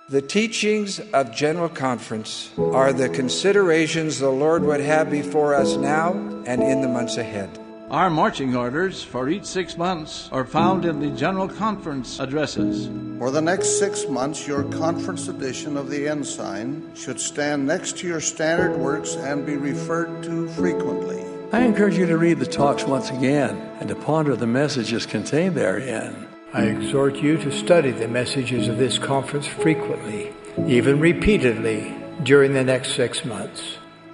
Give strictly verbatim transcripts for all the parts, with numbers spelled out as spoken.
The teachings of General Conference are the considerations the Lord would have before us now and in the months ahead. Our marching orders for each six months are found in the General Conference addresses. For the next six months, your conference edition of the Ensign should stand next to your standard works and be referred to frequently. I encourage you to read the talks once again and to ponder the messages contained therein. I exhort you to study the messages of this conference frequently, even repeatedly, during the next six months.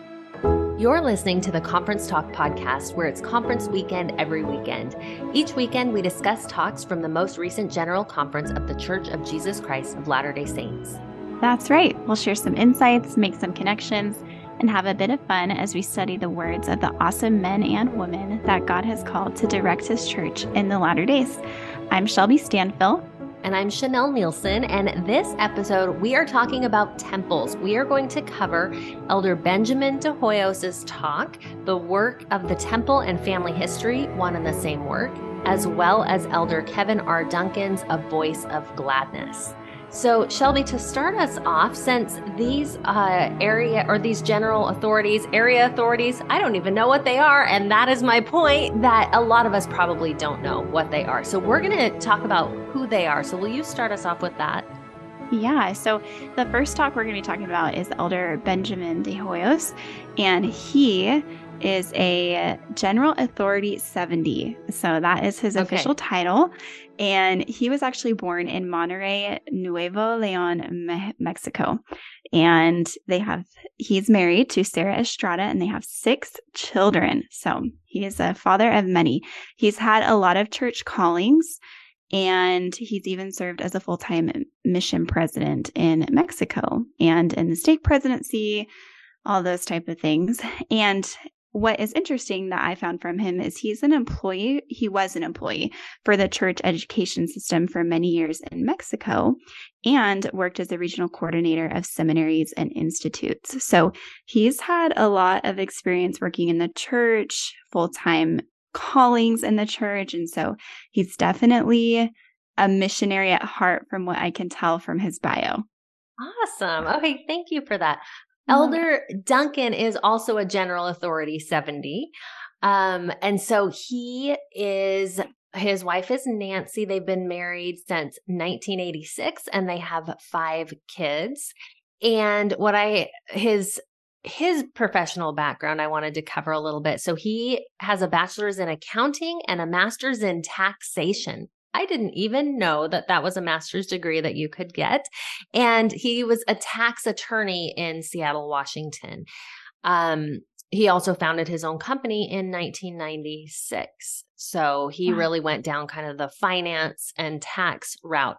You're listening to the Conference Talk podcast, where it's conference weekend every weekend. Each weekend, we discuss talks from the most recent General Conference of the Church of Jesus Christ of Latter-day Saints. That's right. We'll share some insights, make some connections, and have a bit of fun as we study the words of the awesome men and women that God has called to direct His church in the latter days. I'm Shelby Stanfill. And I'm Chanel Nielsen, and this episode, we are talking about temples. We are going to cover Elder Benjamin de Hoyos' talk, The Work of the Temple and Family History, one and the same work, as well as Elder Kevin R. Duncan's A Voice of Gladness. So, Shelby, to start us off, since these uh, area or these general authorities, area authorities, I don't even know what they are. And that is my point, that a lot of us probably don't know what they are. So we're going to talk about who they are. So will you start us off with that? Yeah, so the first talk we're going to be talking about is Elder Benjamin de Hoyos, and he is a General Authority seventy. So that is his okay. official title. And he was actually born in Monterrey, Nuevo Leon, Me- Mexico. And they have, he's married to Sarah Estrada, and they have six children. So he is a father of many. He's had a lot of church callings, and he's even served as a full-time mission president in Mexico and in the stake presidency, all those type of things. And what is interesting that I found from him is he's an employee, he was an employee for the church education system for many years in Mexico and worked as a regional coordinator of seminaries and institutes. So he's had a lot of experience working in the church, full-time callings in the church. And so he's definitely a missionary at heart from what I can tell from his bio. Awesome. Okay, thank you for that. Elder Duncan is also a General Authority seventy. Um, and so he is, his wife is Nancy. They've been married since nineteen eighty-six, and they have five kids. And what I, his, his professional background, I wanted to cover a little bit. So he has a bachelor's in accounting and a master's in taxation. I didn't even know that that was a master's degree that you could get. And he was a tax attorney in Seattle, Washington. Um, he also founded his own company in nineteen ninety-six. So he wow. really went down kind of the finance and tax route.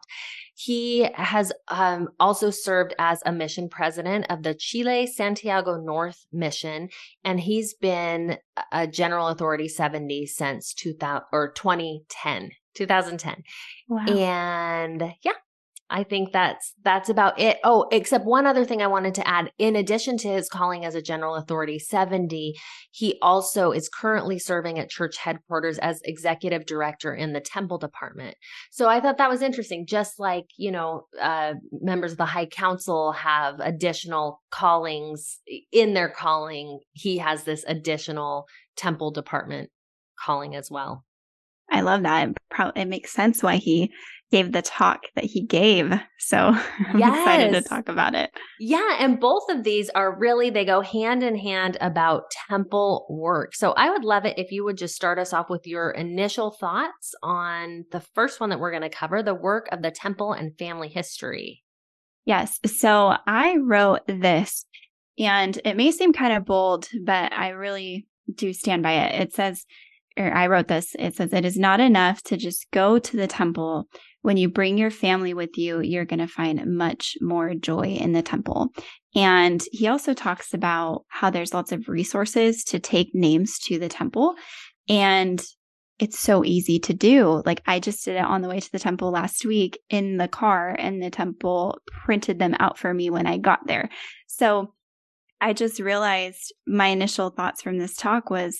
He has um, also served as a mission president of the Chile Santiago North Mission, and he's been a General Authority seventy since two thousand or twenty ten. twenty ten. Wow. And yeah, I think that's that's about it. Oh, except one other thing I wanted to add. In addition to his calling as a General Authority seventy, he also is currently serving at church headquarters as executive director in the temple department. So I thought that was interesting. Just like, you know, uh, members of the High Council have additional callings in their calling, he has this additional temple department calling as well. I love that. It, pro- it makes sense why he gave the talk that he gave. So I'm yes. excited to talk about it. Yeah. And both of these are really, they go hand in hand about temple work. So I would love it if you would just start us off with your initial thoughts on the first one that we're going to cover, the work of the temple and family history. Yes. So I wrote this, and it may seem kind of bold, but I really do stand by it. It says, or I wrote this, it says, it is not enough to just go to the temple. When you bring your family with you, you're going to find much more joy in the temple. And he also talks about how there's lots of resources to take names to the temple. And it's so easy to do. Like, I just did it on the way to the temple last week in the car, and the temple printed them out for me when I got there. So I just realized my initial thoughts from this talk was,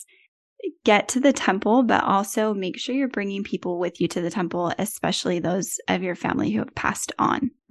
get to the temple, but also make sure you're bringing people with you to the temple, especially those of your family who have passed on,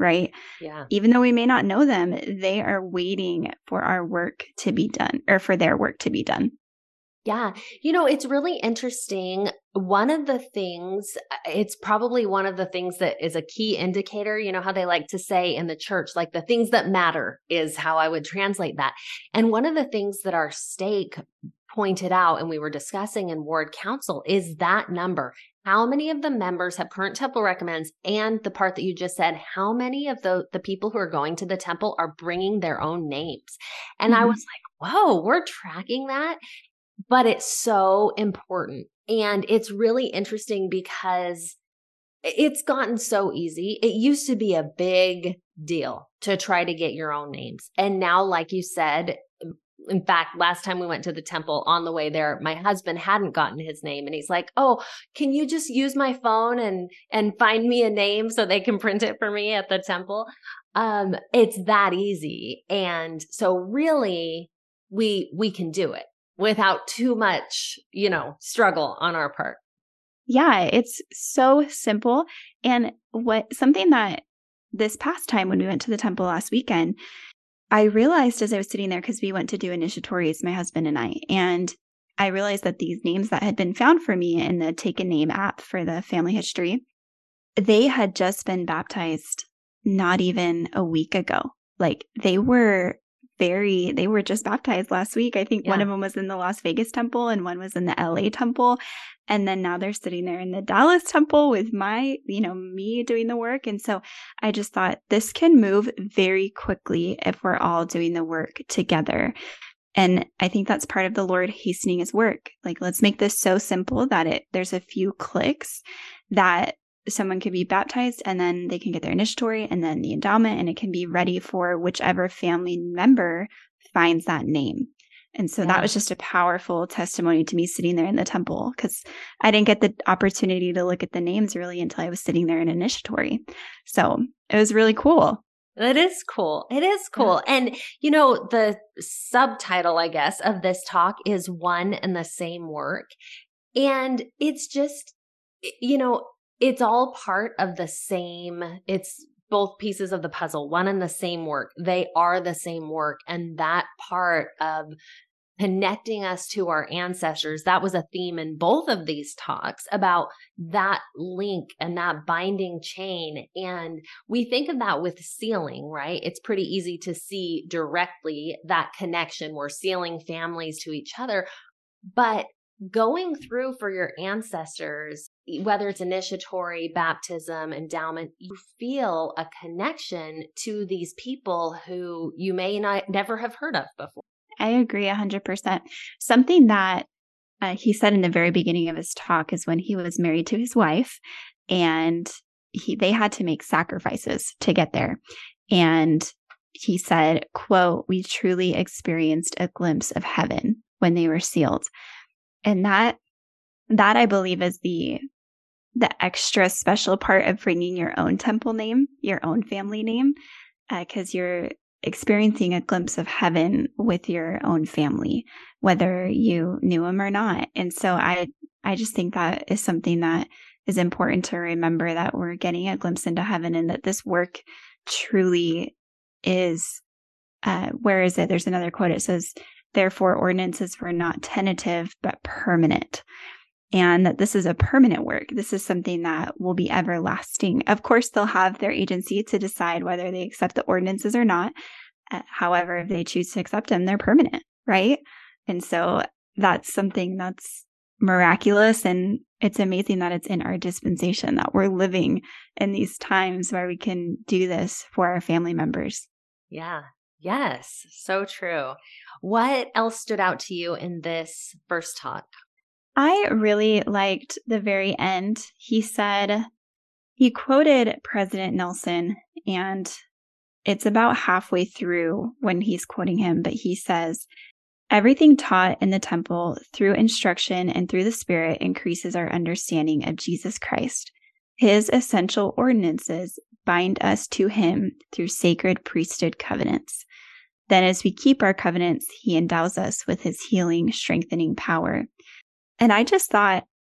right? Yeah. Even though we may not know them, they are waiting for our work to be done or for their work to be done. Yeah. You know, it's really interesting. One of the things, it's probably one of the things that is a key indicator, you know, how they like to say in the church, like the things that matter is how I would translate that. And one of the things that our stake pointed out and we were discussing in Ward Council is that number. How many of the members have current temple recommends? And the part that you just said, how many of the, the people who are going to the temple are bringing their own names? And mm-hmm. I was like, whoa, we're tracking that. But it's so important. And it's really interesting because it's gotten so easy. It used to be a big deal to try to get your own names. And now, like you said, in fact, last time we went to the temple on the way there, my husband hadn't gotten his name. And he's like, oh, can you just use my phone and, and find me a name so they can print it for me at the temple? Um, it's that easy. And so really, we, we can do it without too much, you know, struggle on our part. Yeah, it's so simple. And what something that this past time when we went to the temple last weekend, I realized as I was sitting there, because we went to do initiatories, my husband and I, and I realized that these names that had been found for me in the Take a Name app for the family history, they had just been baptized not even a week ago. Like they were very, they were just baptized last week. I think yeah. one of them was in the Las Vegas temple and one was in the L A temple. And then now they're sitting there in the Dallas temple with my, you know, me doing the work. And so I just thought this can move very quickly if we're all doing the work together. And I think that's part of the Lord hastening his work. Like, let's make this so simple that it there's a few clicks that someone could be baptized and then they can get their initiatory and then the endowment, and it can be ready for whichever family member finds that name. And so yeah. that was just a powerful testimony to me sitting there in the temple, because I didn't get the opportunity to look at the names really until I was sitting there in initiatory. So it was really cool. It is cool. It is cool. Yeah. And, you know, the subtitle, I guess, of this talk is One and the Same Work. And it's just, you know, it's all part of the same, it's both pieces of the puzzle, one and the same work. They are the same work. And that part of connecting us to our ancestors, that was a theme in both of these talks about that link and that binding chain. And we think of that with sealing, right? It's pretty easy to see directly that connection. We're sealing families to each other. But going through for your ancestors, whether it's initiatory, baptism, endowment, you feel a connection to these people who you may not never have heard of before. I agree one hundred percent. Something that uh, he said in the very beginning of his talk is when he was married to his wife, and he they had to make sacrifices to get there. And he said, quote, "We truly experienced a glimpse of heaven when they were sealed." And that, that I believe is the, the extra special part of bringing your own temple name, your own family name, because uh, you're experiencing a glimpse of heaven with your own family, whether you knew them or not. And so I, I just think that is something that is important to remember, that we're getting a glimpse into heaven and that this work truly is, uh, where is it? There's another quote. It says, "Therefore, ordinances were not tentative, but permanent." And that this is a permanent work. This is something that will be everlasting. Of course, they'll have their agency to decide whether they accept the ordinances or not. Uh, however, if they choose to accept them, they're permanent, right? And so that's something that's miraculous. And it's amazing that it's in our dispensation, that we're living in these times where we can do this for our family members. Yeah. Yes. So true. What else stood out to you in this first talk? I really liked the very end. He said, he quoted President Nelson, and it's about halfway through when he's quoting him, but he says, "Everything taught in the temple through instruction and through the Spirit increases our understanding of Jesus Christ. His essential ordinances bind us to him through sacred priesthood covenants. Then as we keep our covenants, he endows us with his healing, strengthening power." And I just thought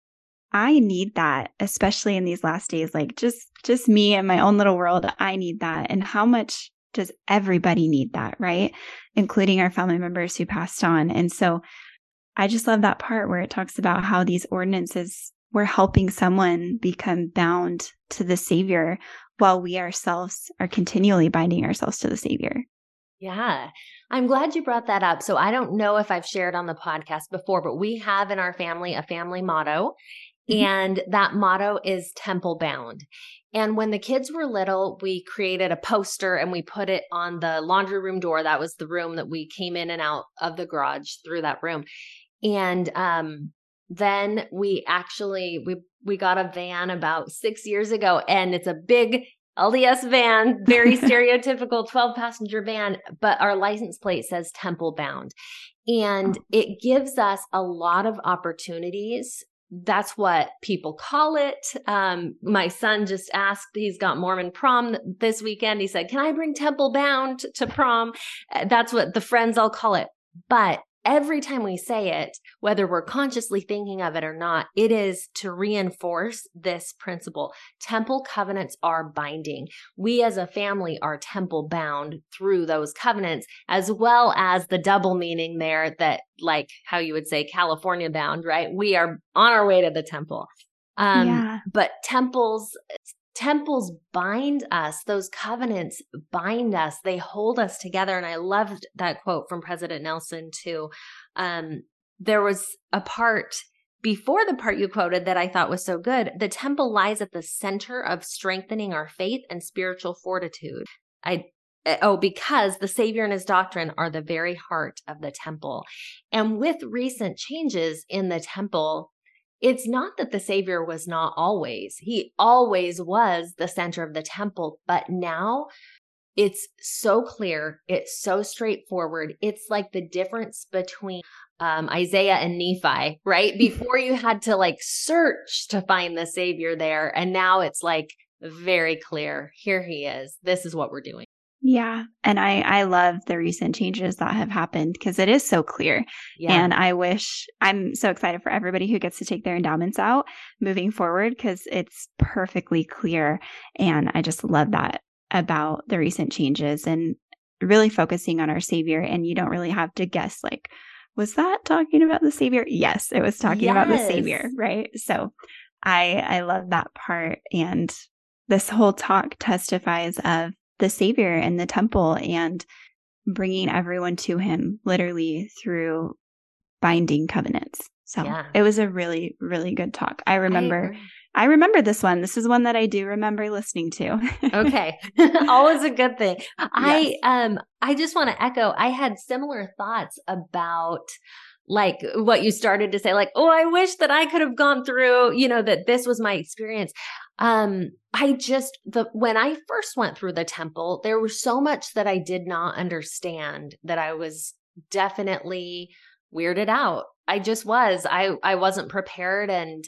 I need that, especially in these last days. Like just, just me and my own little world, I need that. And how much does everybody need that, right? Including our family members who passed on. And so I just love that part where it talks about how these ordinances were helping someone become bound to the Savior while we ourselves are continually binding ourselves to the Savior. Yeah, I'm glad you brought that up. So I don't know if I've shared on the podcast before, but we have in our family a family motto, mm-hmm. and that motto is temple bound. And when the kids were little, we created a poster and we put it on the laundry room door. That was the room that we came in and out of the garage through that room. And um, then we actually, we, we got a van about six years ago, and it's a big L D S van, very stereotypical twelve passenger van, but our license plate says temple bound. And it gives us a lot of opportunities. That's what people call it. Um, my son just asked, he's got Mormon prom this weekend. He said, can I bring temple bound to prom? That's what the friends all call it. But every time we say it, whether we're consciously thinking of it or not, it is to reinforce this principle. Temple covenants are binding. We as a family are temple bound through those covenants, as well as the double meaning there that, like how you would say California bound, right? We are on our way to the temple. Um, yeah. But temples... Temples bind us. Those covenants bind us. They hold us together. And I loved that quote from President Nelson too. Um, there was a part before the part you quoted that I thought was so good. The temple lies at the center of strengthening our faith and spiritual fortitude. I Oh, because the Savior and his doctrine are the very heart of the temple. And with recent changes in the temple, it's not that the Savior was not always. He always was the center of the temple, but now it's so clear. It's so straightforward. It's like the difference between um, Isaiah and Nephi, right? Before you had to like search to find the Savior there. And now it's like very clear. Here he is. This is what we're doing. Yeah. And I, I love the recent changes that have happened because it is so clear. Yeah. And I wish I'm so excited for everybody who gets to take their endowments out moving forward because it's perfectly clear. And I just love that about the recent changes and really focusing on our Savior. And you don't really have to guess, like, was that talking about the Savior? Yes, it was talking yes. about the Savior, right? So I, I love that part. And this whole talk testifies of the Savior and the temple and bringing everyone to him literally through binding covenants. So yeah. It was a really, really good talk. I remember, I, I remember this one. This is one that I do remember listening to. Okay. Always a good thing. Yes. I, um, I just want to echo, I had similar thoughts about like what you started to say, like, oh, I wish that I could have gone through, you know, that this was my experience. Um, I just, the, when I first went through the temple, there was so much that I did not understand that I was definitely weirded out. I just was, I, I wasn't prepared. And,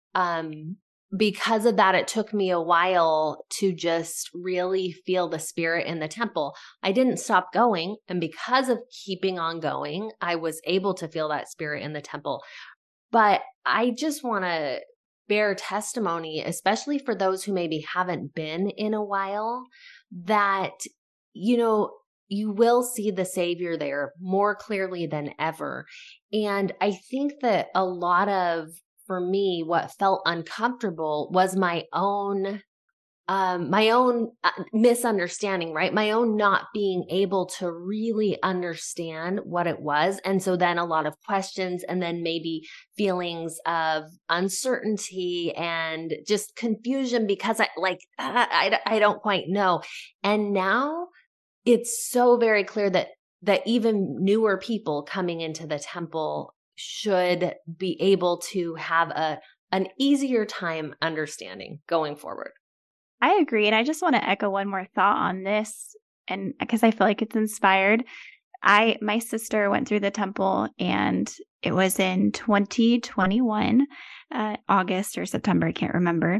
um, because of that, it took me a while to just really feel the Spirit in the temple. I didn't stop going. And because of keeping on going, I was able to feel that Spirit in the temple. But I just want to bear testimony, especially for those who maybe haven't been in a while, that, you know, you will see the Savior there more clearly than ever. And I think that a lot of, for me, what felt uncomfortable was my own, um, my own misunderstanding, right? My own not being able to really understand what it was. And so then a lot of questions and then maybe feelings of uncertainty and just confusion because I like, I, I, I don't quite know. And now it's so very clear that, that even newer people coming into the temple should be able to have a an easier time understanding going forward. I agree. And I just want to echo one more thought on this. And because I feel like it's inspired, I, my sister went through the temple and it was in twenty twenty-one, uh, August or September. I can't remember.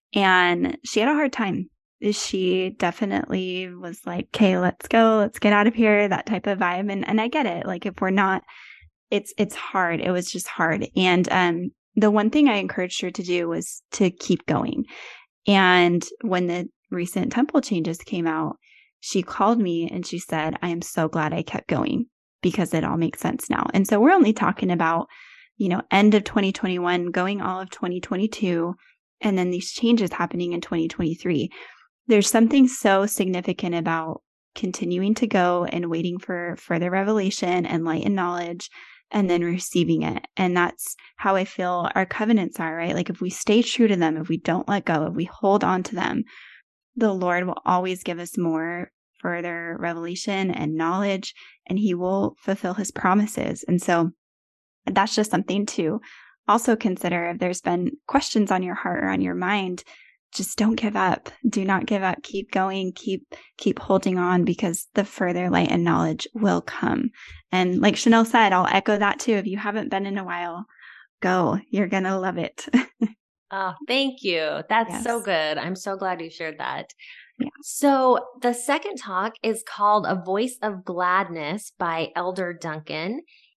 And she had a hard time. She definitely was like, okay, let's go, let's get out of here, that type of vibe. And, and I get it. Like if we're not, it's, it's hard. It was just hard. And, um, the one thing I encouraged her to do was to keep going. And when the recent temple changes came out, she called me and she said, I am so glad I kept going because it all makes sense now. And so we're only talking about, you know, end of twenty twenty-one, going all of twenty twenty-two, and then these changes happening in twenty twenty-three. There's something so significant about continuing to go and waiting for further revelation and light and knowledge, and then receiving it. And that's how I feel our covenants are, right? Like if we stay true to them, if we don't let go, if we hold on to them, the Lord will always give us more further revelation and knowledge, and he will fulfill his promises. And so that's just something to also consider. If there's been questions on your heart or on your mind, just don't give up. Do not give up. Keep going. Keep keep holding on, because the further light and knowledge will come. And like Chanel said, I'll echo that too. If you haven't been in a while, go. You're going to love it. Oh, thank you. That's Yes. so good. I'm so glad you shared that. Yeah. So the second talk is called A Voice of Gladness by Elder Duncan.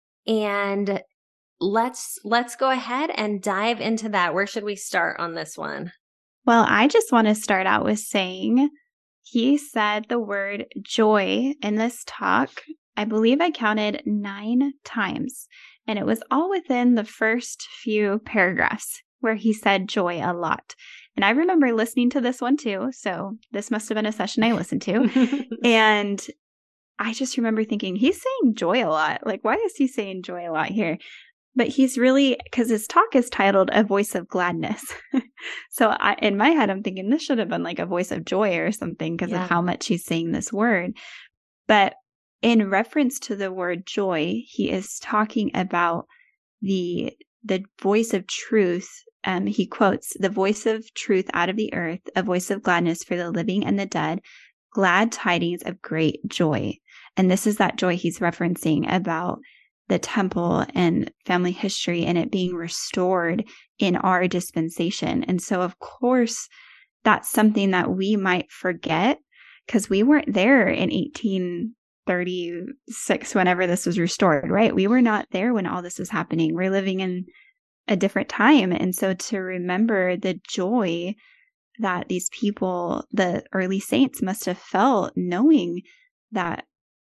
And let's let's go ahead and dive into that. Where should we start on this one? Well, I just want to start out with saying he said the word joy in this talk. I believe I counted nine times, and it was all within the first few paragraphs where he said joy a lot. And I remember listening to this one too. So this must have been a session I listened to. And I just remember thinking, he's saying joy a lot. Like, why is he saying joy a lot here? But he's really, because his talk is titled A Voice of Gladness. So I, in my head, I'm thinking this should have been like a voice of joy or something because Yeah. of how much he's saying this word. But in reference to the word joy, he is talking about the the voice of truth. Um, he quotes, the voice of truth out of the earth, a voice of gladness for the living and the dead, glad tidings of great joy. And this is that joy he's referencing about the temple and family history and it being restored in our dispensation. And so, of course, that's something that we might forget because we weren't there in eighteen thirty-six whenever this was restored, right? We were not there when all this was happening. We're living in a different time. And so to remember the joy that these people, the early saints, must have felt knowing that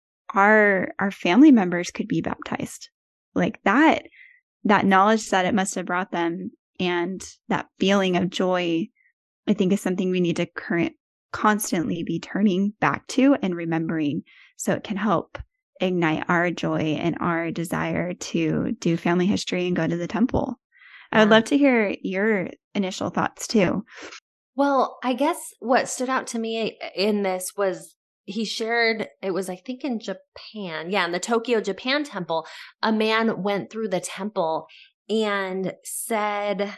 our our family members could be baptized. Like that, that knowledge that it must have brought them and that feeling of joy, I think is something we need to current constantly be turning back to and remembering so it can help ignite our joy and our desire to do family history and go to the temple. I would Yeah. love to hear your initial thoughts too. Well, I guess what stood out to me in this was he shared, it was, I think, in Japan. Yeah, in the Tokyo, Japan temple, a man went through the temple and said,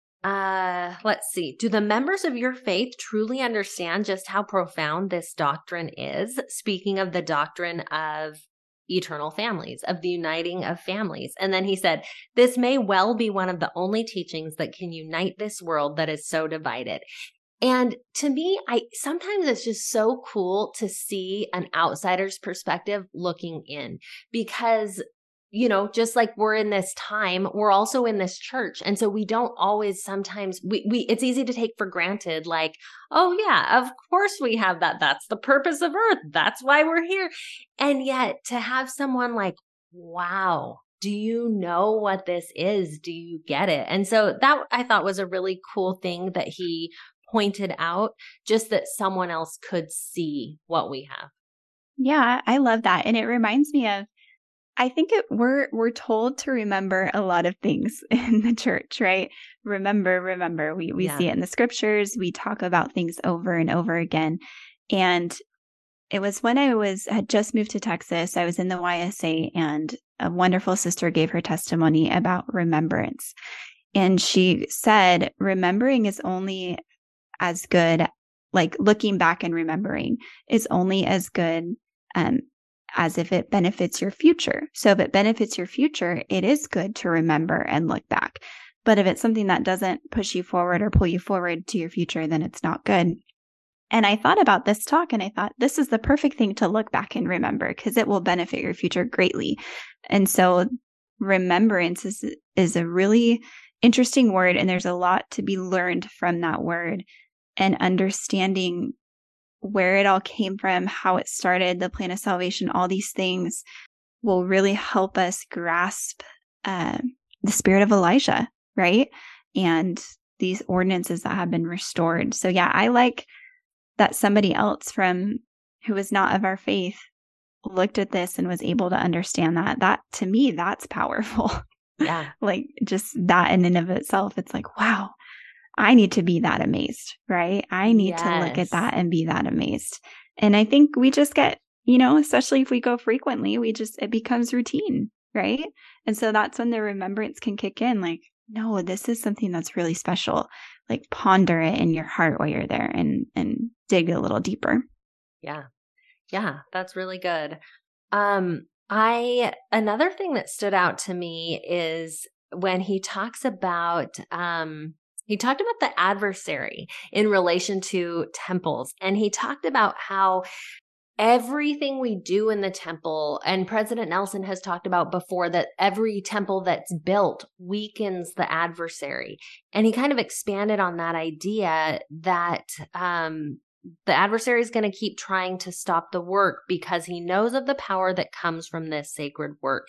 uh, let's see, do the members of your faith truly understand just how profound this doctrine is? Speaking of the doctrine of eternal families, of the uniting of families. And then he said, this may well be one of the only teachings that can unite this world that is so divided. And to me, I sometimes it's just so cool to see an outsider's perspective looking in because, you know, just like we're in this time, we're also in this church. And so we don't always sometimes we, we it's easy to take for granted, like, oh yeah, of course we have that. That's the purpose of earth. That's why we're here. And yet to have someone like, wow, do you know what this is? Do you get it? And so that I thought was a really cool thing that he pointed out, just that someone else could see what we have. Yeah, I love that. And it reminds me of, I think it, we're we're told to remember a lot of things in the church, right? Remember, remember. We we Yeah. see it in the scriptures. We talk about things over and over again. And it was when I was had just moved to Texas. I was in the Y S A, and a wonderful sister gave her testimony about remembrance. And she said, remembering is only as good, like looking back and remembering is only as good um, as if it benefits your future. So if it benefits your future, it is good to remember and look back. But if it's something that doesn't push you forward or pull you forward to your future, then it's not good. And I thought about this talk and I thought this is the perfect thing to look back and remember because it will benefit your future greatly. And so remembrance is, is a really interesting word, and there's a lot to be learned from that word, and understanding where it all came from, how it started, the plan of salvation, all these things will really help us grasp uh, the spirit of Elijah, right? And these ordinances that have been restored. So yeah, I like that somebody else from who was not of our faith looked at this and was able to understand that. That, to me, that's powerful. Yeah. Like just that in and of itself, it's like, wow, I need to be that amazed, right? I need Yes. to look at that and be that amazed. And I think we just get, you know, especially if we go frequently, we just, it becomes routine, right? And so that's when the remembrance can kick in. Like, no, this is something that's really special. Like ponder it in your heart while you're there and, and dig a little deeper. Yeah. Yeah. That's really good. Um, I, another thing that stood out to me is when he talks about, um, he talked about the adversary in relation to temples. And he talked about how everything we do in the temple, and President Nelson has talked about before that every temple that's built weakens the adversary. And he kind of expanded on that idea that um, the adversary is going to keep trying to stop the work because he knows of the power that comes from this sacred work.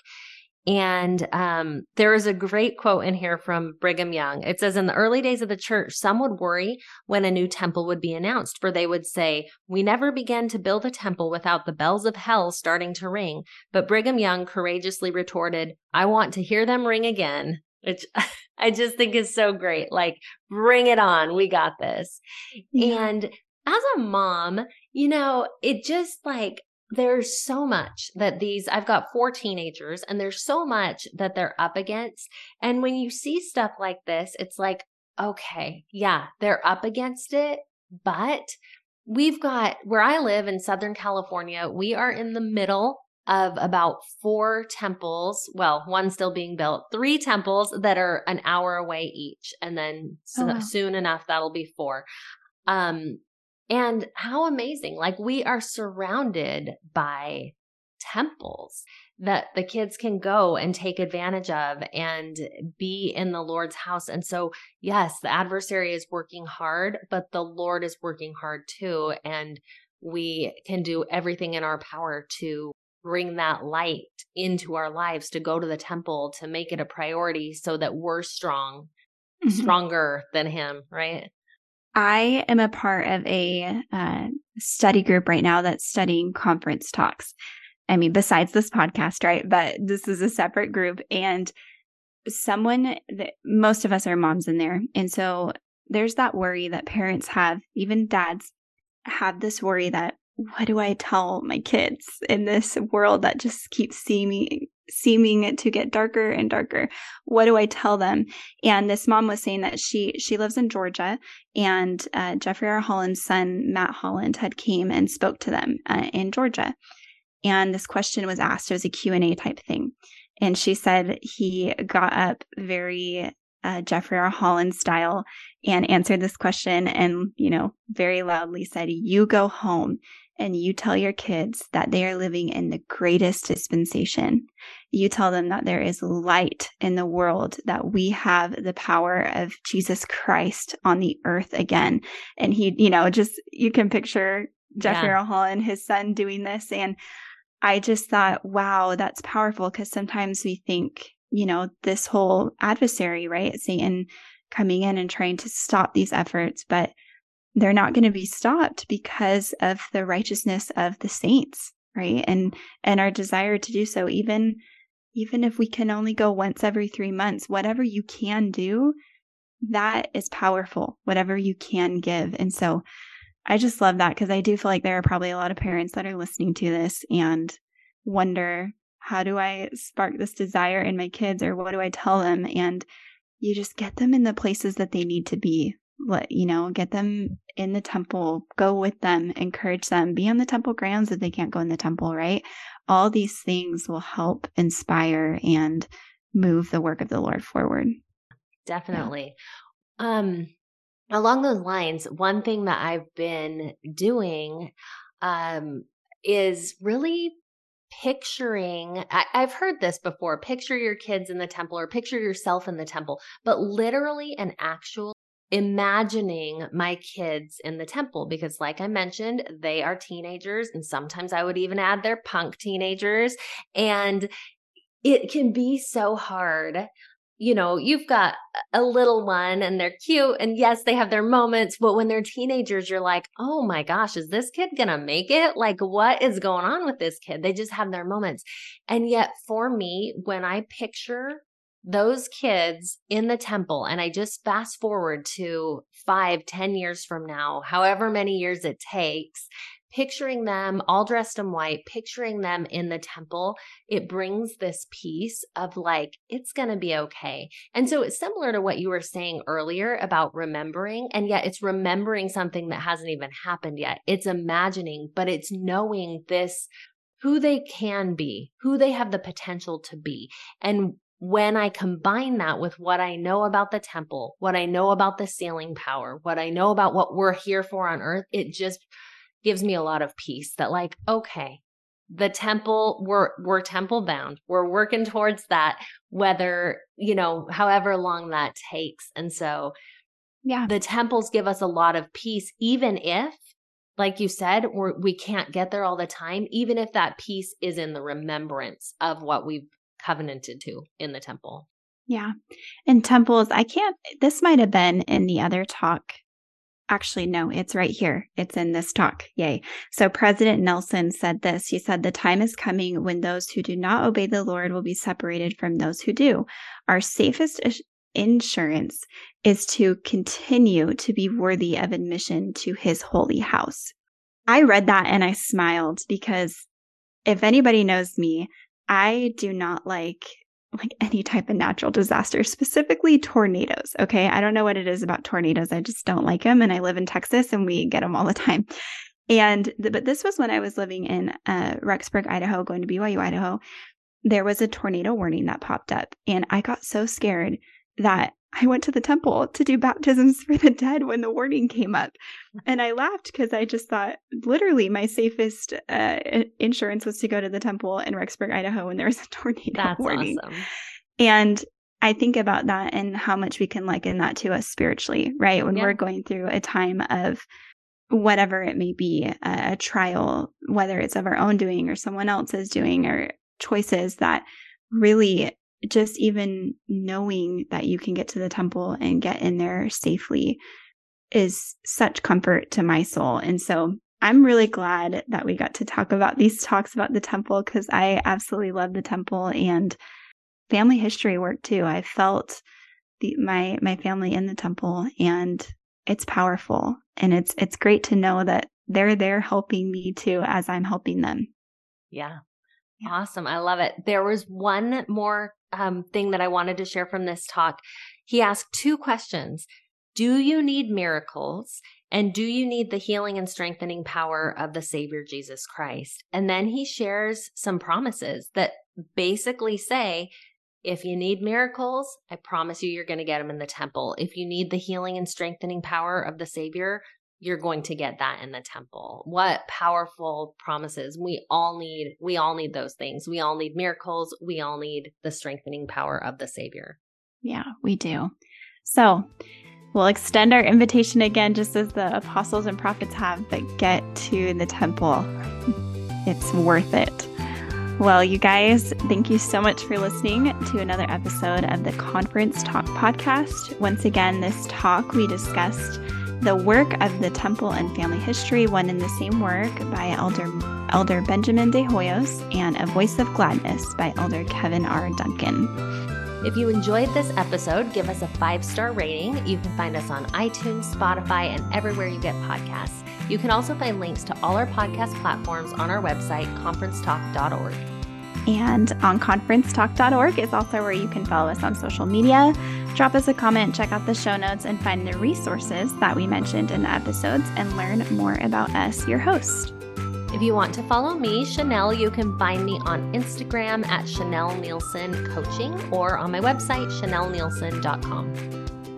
And um, there is a great quote in here from Brigham Young. It says, in the early days of the church, some would worry when a new temple would be announced, for they would say, we never began to build a temple without the bells of hell starting to ring. But Brigham Young courageously retorted, I want to hear them ring again, which I just think is so great. Like, bring it on. We got this. Yeah. And as a mom, you know, it just like, there's so much that these, I've got four teenagers, and there's so much that they're up against. And when you see stuff like this, it's like, okay, yeah, they're up against it, but we've got, where I live in Southern California, we are in the middle of about four temples. Well, one still being built, three temples that are an hour away each. And then so, oh, wow. soon enough, that'll be four. Um, And how amazing, like we are surrounded by temples that the kids can go and take advantage of and be in the Lord's house. And so, yes, the adversary is working hard, but the Lord is working hard too. And we can do everything in our power to bring that light into our lives, to go to the temple, to make it a priority so that we're strong, mm-hmm. stronger than him, right? I am a part of a uh, study group right now that's studying conference talks. I mean, besides this podcast, right? But this is a separate group. And someone, that, most of us are moms in there. And so there's that worry that parents have, even dads have this worry that, what do I tell my kids in this world that just keeps seeming seeming to get darker and darker? What do I tell them? And this mom was saying that she she lives in Georgia, and uh, Jeffrey R. Holland's son, Matt Holland, had came and spoke to them uh, in Georgia. And this question was asked. It was a Q and A type thing. And she said he got up very uh, Jeffrey R. Holland style and answered this question and, you know, very loudly said, you go home and you tell your kids that they are living in the greatest dispensation. You tell them that there is light in the world, that we have the power of Jesus Christ on the earth again. And he, you know, just, you can picture Jeffrey yeah. R. Holland, his son, doing this. And I just thought, wow, that's powerful, because sometimes we think, you know, this whole adversary, right? Satan coming in and trying to stop these efforts, but they're not going to be stopped because of the righteousness of the saints, right? And and our desire to do so, even even if we can only go once every three months, whatever you can do, that is powerful, whatever you can give. And so I just love that, because I do feel like there are probably a lot of parents that are listening to this and wonder, how do I spark this desire in my kids, or what do I tell them? And you just get them in the places that they need to be. Let, you know, get them in the temple, go with them, encourage them, be on the temple grounds if they can't go in the temple, right? All these things will help inspire and move the work of the Lord forward. Definitely. Yeah. Um, along those lines, one thing that I've been doing um, is really picturing, I, I've heard this before, picture your kids in the temple or picture yourself in the temple, but literally an actual imagining my kids in the temple, because like I mentioned, they are teenagers, and sometimes I would even add their punk teenagers. And it can be so hard. You know, you've got a little one and they're cute, and yes, they have their moments, but when they're teenagers, you're like, oh my gosh, is this kid gonna make it? Like, what is going on with this kid? They just have their moments. And yet for me, when I picture those kids in the temple, and I just fast forward to five, ten years from now, however many years it takes, picturing them all dressed in white, picturing them in the temple, it brings this piece of like, it's going to be okay. And so it's similar to what you were saying earlier about remembering, and yet it's remembering something that hasn't even happened yet. It's imagining, but it's knowing this, who they can be, who they have the potential to be. And when I combine that with what I know about the temple, what I know about the sealing power, what I know about what we're here for on earth, it just gives me a lot of peace that like, okay, the temple, we're, we're temple bound. We're working towards that, whether, you know, however long that takes. And so yeah, the temples give us a lot of peace, even if, like you said, we're, we can't get there all the time, even if that peace is in the remembrance of what we've covenanted to in the temple. Yeah. And temples, I can't, this might have been in the other talk. Actually, no, it's right here. It's in this talk. Yay. So President Nelson said this. He said, the time is coming when those who do not obey the Lord will be separated from those who do. Our safest insurance is to continue to be worthy of admission to his holy house. I read that and I smiled, because if anybody knows me, I do not like like any type of natural disaster, specifically tornadoes. Okay. I don't know what it is about tornadoes. I just don't like them. And I live in Texas and we get them all the time. And, the, but this was when I was living in uh, Rexburg, Idaho, going to B Y U, Idaho. There was a tornado warning that popped up, and I got so scared that I went to the temple to do baptisms for the dead when the warning came up. And I laughed because I just thought, literally, my safest uh, insurance was to go to the temple in Rexburg, Idaho, when there was a tornado That's warning. Awesome. And I think about that and how much we can liken that to us spiritually, right? When yeah. we're going through a time of whatever it may be, a, a trial, whether it's of our own doing or someone else's doing, or choices that really just even knowing that you can get to the temple and get in there safely is such comfort to my soul. And so I'm really glad that we got to talk about these talks about the temple, because I absolutely love the temple and family history work too. I felt the, my my family in the temple, and it's powerful, and it's it's great to know that they're there helping me too as I'm helping them. Yeah. yeah. Awesome. I love it. There was one more um, thing that I wanted to share from this talk. He asked two questions. Do you need miracles? And do you need the healing and strengthening power of the Savior Jesus Christ? And then he shares some promises that basically say, if you need miracles, I promise you, you're going to get them in the temple. If you need the healing and strengthening power of the Savior, you're going to get that in the temple. What powerful promises. We all need, we all need those things. We all need miracles. We all need the strengthening power of the Savior. Yeah, we do. So we'll extend our invitation again, just as the apostles and prophets have, but get to the temple. It's worth it. Well, you guys, thank you so much for listening to another episode of the Conference Talk podcast. Once again, this talk, we discussed the work of the temple and family history, one and the same work by Elder Elder Benjamin de Hoyos, and A Voice of Gladness by Elder Kevin R. Duncan. If you enjoyed this episode, give us a five-star rating. You can find us on iTunes, Spotify, and everywhere you get podcasts. You can also find links to all our podcast platforms on our website, conference talk dot org. And on conference talk dot org is also where you can follow us on social media, drop us a comment, check out the show notes, and find the resources that we mentioned in the episodes and learn more about us, your host. If you want to follow me, Chanel, you can find me on Instagram at Chanel Nielsen Coaching or on my website, chanel nielsen dot com.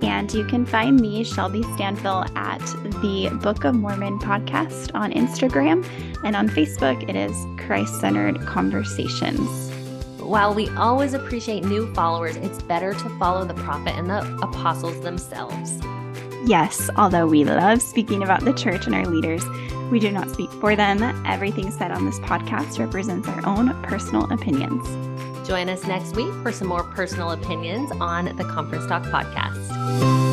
And you can find me, Shelby Stanfill, at the Book of Mormon podcast on Instagram, and on Facebook it is Christ-Centered Conversations. While we always appreciate new followers, it's better to follow the prophet and the apostles themselves. Yes, although we love speaking about the church and our leaders, we do not speak for them. Everything said on this podcast represents our own personal opinions. Join us next week for some more personal opinions on the Conference Talk podcast.